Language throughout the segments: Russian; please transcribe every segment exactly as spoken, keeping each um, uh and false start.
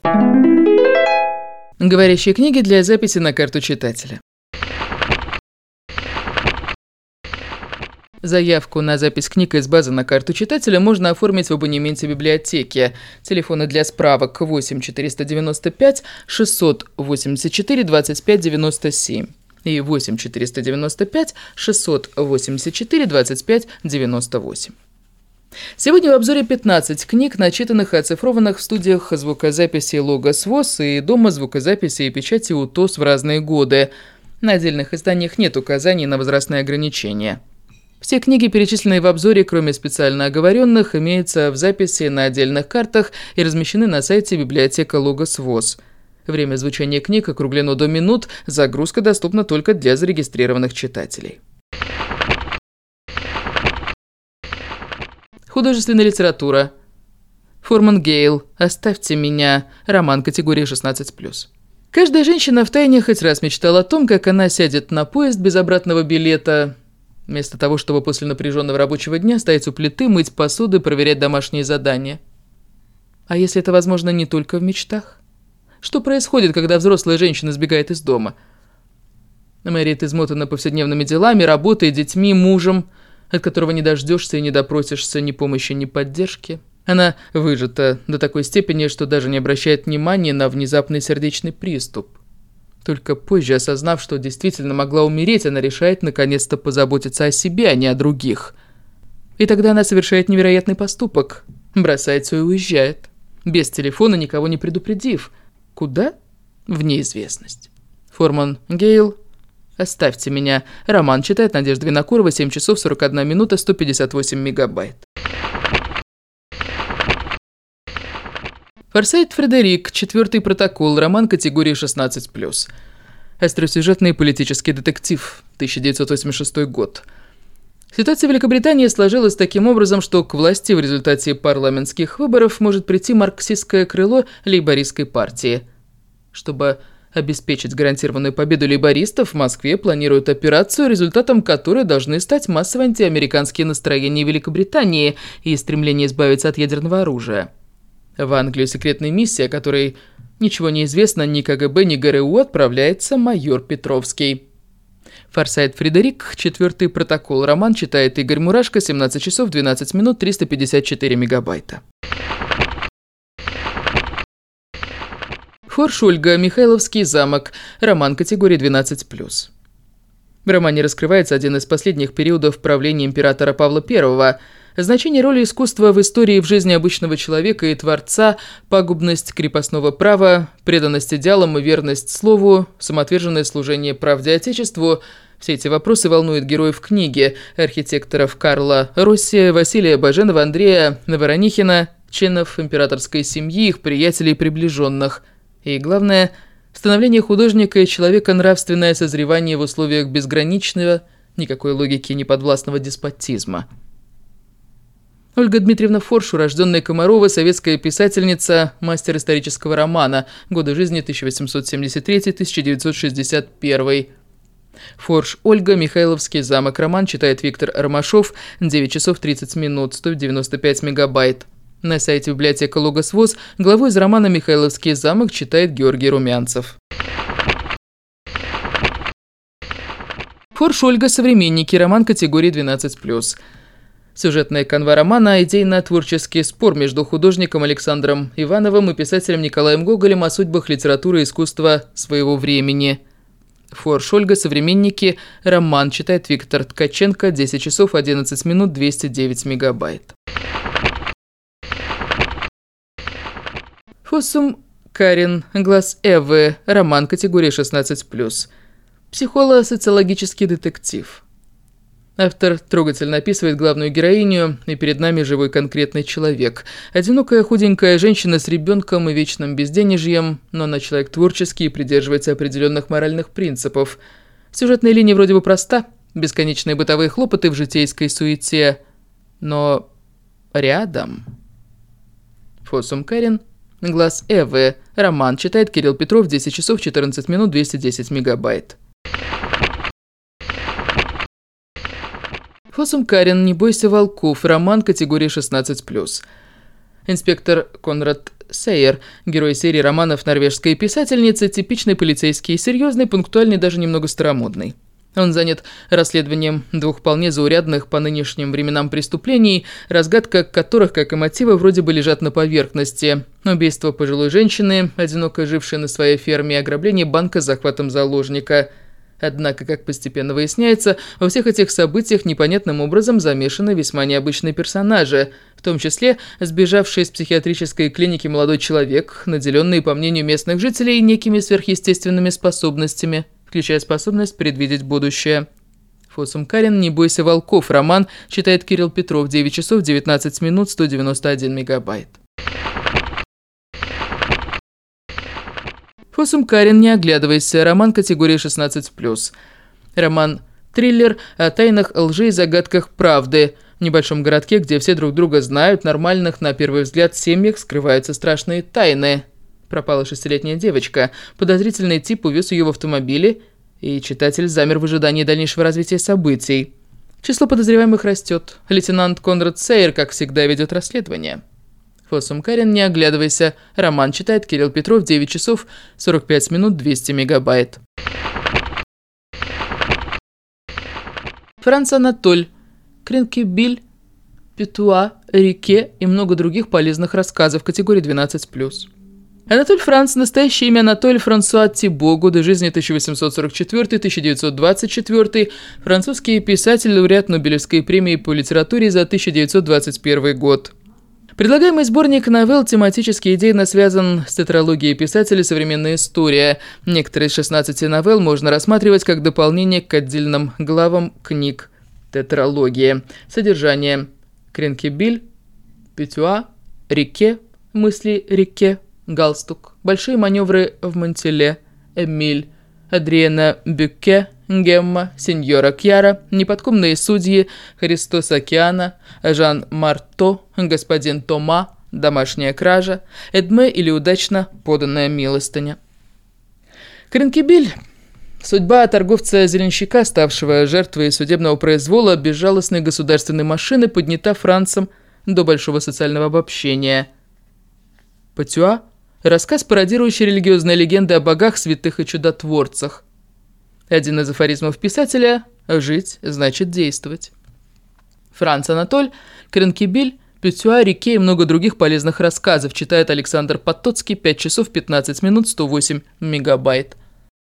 Говорящие книги для записи на карту читателя. Заявку на запись книг из базы на карту читателя можно оформить в абонементе библиотеки. Телефоны для справок восемь четыреста девяносто пять шестьсот восемьдесят четыре двадцать пять девяносто семь и восемь четыреста девяносто пять шестьсот восемьдесят четыре двадцать пять девяносто восемь. Сегодня в обзоре пятнадцать книг, начитанных и оцифрованных в студиях звукозаписи «Логос ВОС» и Дома звукозаписи и печати УТОС в разные годы. На отдельных изданиях нет указаний на возрастные ограничения. Все книги, перечисленные в обзоре, кроме специально оговоренных, имеются в записи на отдельных картах и размещены на сайте библиотека «Логос ВОС». Время звучания книг округлено до минут, загрузка доступна только для зарегистрированных читателей. Художественная литература. Форман Гейл. «Оставьте меня». Роман категории шестнадцать плюс. Каждая женщина втайне хоть раз мечтала о том, как она сядет на поезд без обратного билета, вместо того, чтобы после напряженного рабочего дня стоять у плиты, мыть посуду и проверять домашние задания. А если это возможно не только в мечтах? Что происходит, когда взрослая женщина сбегает из дома? Мэрит измотана повседневными делами, работой, детьми, мужем, от которого не дождешься и не допросишься ни помощи, ни поддержки. Она выжата до такой степени, что даже не обращает внимания на внезапный сердечный приступ. Только позже, осознав, что действительно могла умереть, она решает наконец-то позаботиться о себе, а не о других. И тогда она совершает невероятный поступок. Бросается и уезжает. Без телефона, никого не предупредив. Куда? В неизвестность. Форман Гейл. «Оставьте меня». Роман читает Надежда Винокурова, семь часов сорок одна минута, сто пятьдесят восемь мегабайт. Форсайт Фредерик. Четвертый протокол. Роман категории шестнадцать плюс. Остросюжетный политический детектив. тысяча девятьсот восемьдесят шестой год. Ситуация в Великобритании сложилась таким образом, что к власти в результате парламентских выборов может прийти марксистское крыло лейбористской партии. Чтобы обеспечить гарантированную победу лейбористов, в Москве планируют операцию, результатом которой должны стать массовые антиамериканские настроения в Великобритании и стремление избавиться от ядерного оружия. В Англию секретной миссией, о которой ничего не известно ни КГБ, ни ГРУ, отправляется майор Петровский. Форсайт Фредерик. Четвертый протокол. Роман читает Игорь Мурашко, семнадцать часов двенадцать минут, триста пятьдесят четыре мегабайта. Форш Ольга. Михайловский замок. Роман категории двенадцать плюс. В романе раскрывается один из последних периодов правления императора Павла Первого. Значение роли искусства в истории и в жизни обычного человека и творца, пагубность крепостного права, преданность идеалам и верность слову, самоотверженное служение правде Отечеству – все эти вопросы волнуют героев книги, архитекторов Карла Росси, Василия Баженова, Андрея Воронихина, членов императорской семьи, их приятелей и приближенных. И главное – становление художника и человека нравственное созревание в условиях безграничного, никакой логики неподвластного деспотизма. Ольга Дмитриевна Форш, урожденная Комарова, советская писательница, мастер исторического романа, годы жизни тысяча восемьсот семьдесят третий — тысяча девятьсот шестьдесят первый. Форш Ольга. Михайловский замок. Роман читает Виктор Ромашов, девять часов тридцать минут, сто девяносто пять мегабайт. На сайте библиотека Логос ВОС главу из романа «Михайловский замок» читает Георгий Румянцев. Форш Ольга. Современники. Роман категории двенадцать плюс. Сюжетная канва романа – идейно-творческий спор между художником Александром Ивановым и писателем Николаем Гоголем о судьбах литературы и искусства своего времени. Форш Ольга. Современники. Роман читает Виктор Ткаченко, десять часов одиннадцать минут, двести девять мегабайт. Фоссум Карен. Глаз Эвы. Роман категории шестнадцать плюс. Психолого-социологический детектив. Автор трогательно описывает главную героиню, и перед нами живой конкретный человек. Одинокая худенькая женщина с ребенком и вечным безденежьем, но она человек творческий и придерживается определенных моральных принципов. Сюжетная линия вроде бы проста, бесконечные бытовые хлопоты в житейской суете, но рядом. Фоссум Карен. Глаз Эвы. Роман читает Кирилл Петров, десять часов четырнадцать минут, двести десять мегабайт. Фоссум Карен. Не бойся волков. Роман категории шестнадцать плюс. Инспектор Конрад Сейер, герой серии романов норвежской писательницы, типичный полицейский, серьезный, пунктуальный, даже немного старомодный. Он занят расследованием двух вполне заурядных по нынешним временам преступлений, разгадка которых, как и мотивы, вроде бы лежат на поверхности. Убийство пожилой женщины, одиноко жившей на своей ферме, и ограбление банка с захватом заложника. Однако, как постепенно выясняется, во всех этих событиях непонятным образом замешаны весьма необычные персонажи, в том числе сбежавший из психиатрической клиники молодой человек, наделенный, по мнению местных жителей, некими сверхъестественными способностями, включая способность предвидеть будущее. Фоссум Карен «Не бойся волков» роман читает Кирилл Петров, девять часов девятнадцать минут сто девяносто один мегабайт. Фоссум Карен «Не оглядывайся» роман категории шестнадцать плюс. Роман-триллер о тайнах лжи и загадках правды. В небольшом городке, где все друг друга знают, нормальных, на первый взгляд, семьях скрываются страшные тайны. Пропала шестилетняя девочка. Подозрительный тип увез ее в автомобиле, и читатель замер в ожидании дальнейшего развития событий. Число подозреваемых растет. Лейтенант Конрад Сейер, как всегда, ведет расследование. Фоссум Карен «Не оглядывайся» роман читает Кирилл Петров, девять часов сорок пять минут двести мегабайт. Франц Анатоль, Кренкебиль, Петуа, Рике и много других полезных рассказов категории двенадцать плюс. Анатоль Франц, настоящее имя Анатоль Франсуа Тибо, годы жизни тысяча восемьсот сорок четвёртый — тысяча девятьсот двадцать четвёртый, французский писатель, лауреат Нобелевской премии по литературе за тысяча девятьсот двадцать первый год. Предлагаемый сборник новелл тематически идейно связан с тетралогией писателя «Современная история». Некоторые из шестнадцати новелл можно рассматривать как дополнение к отдельным главам книг тетралогии. Содержание: Кренкебиль, Петуа, Рике, мысли Рике, галстук, большие маневры в Монтеле, Эмиль, Адриена Бюкке, Гемма, сеньора Кьяра, неподкупные судьи, Христос Океана, Жан Марто, господин Тома, домашняя кража, Эдме или удачно поданная милостыня. Кренкебиль. Судьба торговца-зеленщика, ставшего жертвой судебного произвола безжалостной государственной машины, поднята Францем до большого социального обобщения. Петуа. Рассказ, пародирующий религиозные легенды о богах, святых и чудотворцах. Один из афоризмов писателя «Жить значит действовать». Франц Анатоль, Кренкебиль, Петуа, Рике и много других полезных рассказов читает Александр Потоцкий, пять часов пятнадцать минут сто восемь мегабайт.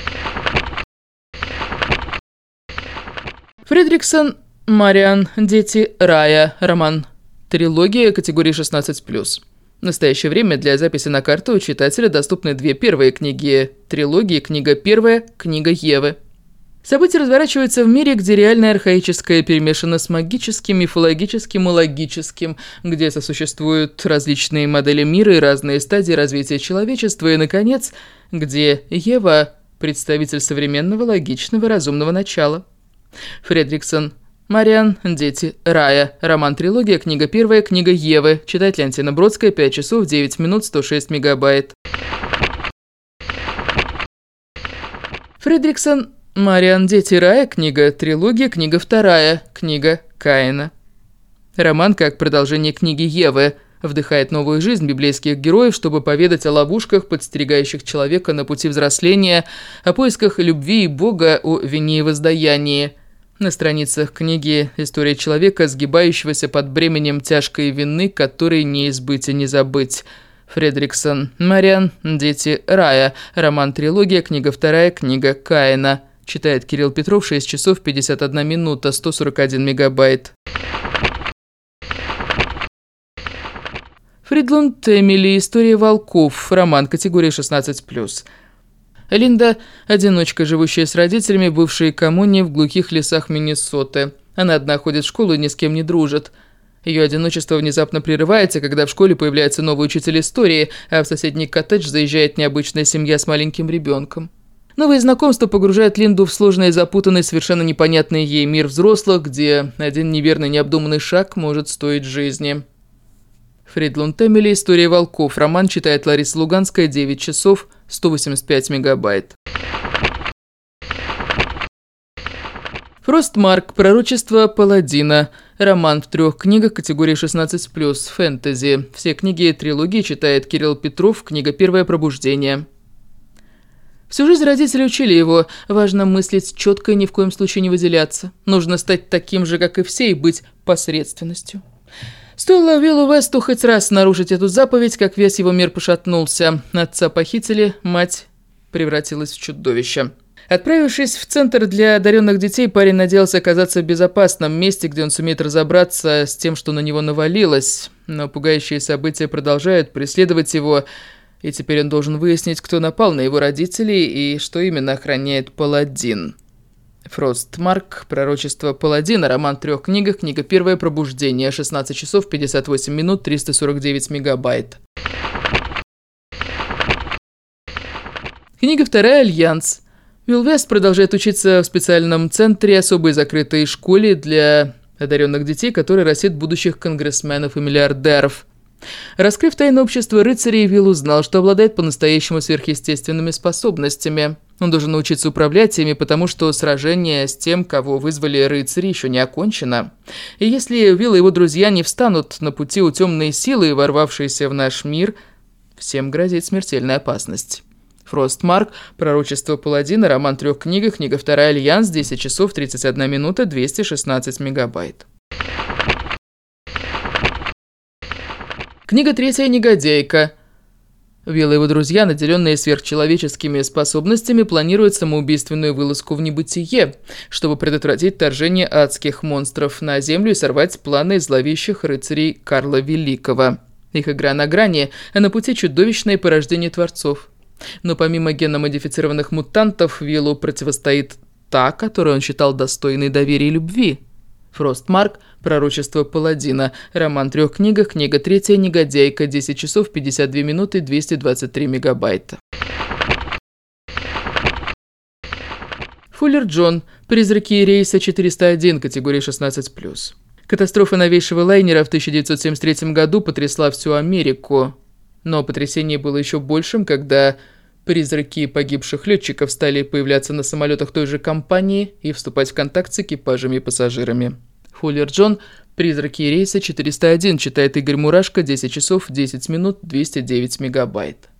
Фредриксон Мариан «Дети рая» роман. Трилогия категории шестнадцать плюс. В настоящее время для записи на карту у читателя доступны две первые книги трилогии. Книга первая, книга Евы. События разворачиваются в мире, где реальное архаическое перемешано с магическим, мифологическим и логическим, где сосуществуют различные модели мира и разные стадии развития человечества, и, наконец, где Ева – представитель современного, логичного, разумного начала. Фредриксон Мариан «Дети рая». Роман-трилогия, книга первая, книга Евы. Читает Леонтина Бродская, пять часов девять минут сто шесть мегабайт. Фредриксон Мариан «Дети рая». Книга трилогия, книга вторая, книга Каина. Роман, как продолжение книги Евы, вдыхает новую жизнь библейских героев, чтобы поведать о ловушках, подстерегающих человека на пути взросления, о поисках любви и Бога, о вине и воздаянии. На страницах книги история человека, сгибающегося под бременем тяжкой вины, которой не избыть и не забыть. Фредриксон Мариан «Дети рая». Роман-трилогия, книга вторая, книга Каина. Читает Кирилл Петров, шесть часов пятьдесят одна минута, сто сорок один мегабайт. Фридланд Эмили «История волков». Роман категории шестнадцать плюс. Линда – одиночка, живущая с родителями в бывшей коммуне в глухих лесах Миннесоты. Она одна ходит в школу и ни с кем не дружит. Ее одиночество внезапно прерывается, когда в школе появляется новый учитель истории, а в соседний коттедж заезжает необычная семья с маленьким ребенком. Новые знакомства погружают Линду в сложный и запутанный, совершенно непонятный ей мир взрослых, где один неверный, необдуманный шаг может стоить жизни. Фридланд Эмили «История волков». Роман читает Лариса Луганская, девять часов сто восемьдесят пять мегабайт. Фростмарк. Пророчество паладина. Роман в трех книгах категории шестнадцать плюс, фэнтези. Все книги трилогии читает Кирилл Петров, книга «Первое пробуждение». Всю жизнь родители учили его: важно мыслить четко и ни в коем случае не выделяться. Нужно стать таким же, как и все, и быть посредственностью. Стоило Уиллу Весту хоть раз нарушить эту заповедь, как весь его мир пошатнулся. Отца похитили, мать превратилась в чудовище. Отправившись в центр для одаренных детей, парень надеялся оказаться в безопасном месте, где он сумеет разобраться с тем, что на него навалилось. Но пугающие события продолжают преследовать его, и теперь он должен выяснить, кто напал на его родителей и что именно охраняет паладин. Фростмарк, пророчество паладина, роман в трех книгах, книга «Первое пробуждение», шестнадцать часов пятьдесят восемь минут, триста сорок девять мегабайт. Книга вторая «Альянс». Уилл Вест продолжает учиться в специальном центре особой закрытой школе для одаренных детей, который растит будущих конгрессменов и миллиардеров. Раскрыв тайны общества рыцарей, Уилл узнал, что обладает по-настоящему сверхъестественными способностями. Он должен научиться управлять ими, потому что сражение с тем, кого вызвали рыцари, еще не окончено. И если Уилл и его друзья не встанут на пути у темной силы, ворвавшейся в наш мир, всем грозит смертельная опасность. Фростмарк, пророчество паладина, роман в трех книгах, книга вторая «Альянс», десять часов тридцать одна минута, двести шестнадцать мегабайт. Книга третья «Негодяйка». Уилл и его друзья, наделенные сверхчеловеческими способностями, планируют самоубийственную вылазку в небытие, чтобы предотвратить вторжение адских монстров на Землю и сорвать планы зловещих рыцарей Карла Великого. Их игра на грани, а на пути чудовищное порождение творцов. Но помимо генно-модифицированных мутантов, Уиллу противостоит та, которую он считал достойной доверия и любви. Фростмарк, пророчество паладина, роман в трех книгах, книга третья «Негодяйка», десять часов пятьдесят две минуты, двести двадцать три мегабайта. Фуллер Джон, призраки рейса четыреста один, категория шестнадцать плюс. Катастрофа новейшего лайнера в тысяча девятьсот семьдесят третьем году потрясла всю Америку. Но потрясение было еще большим, когда призраки погибших летчиков стали появляться на самолетах той же компании и вступать в контакт с экипажами и пассажирами. Фуллер Джон, призраки рейса четыреста один, читает Игорь Мурашко, десять часов десять минут, двести девять мегабайт.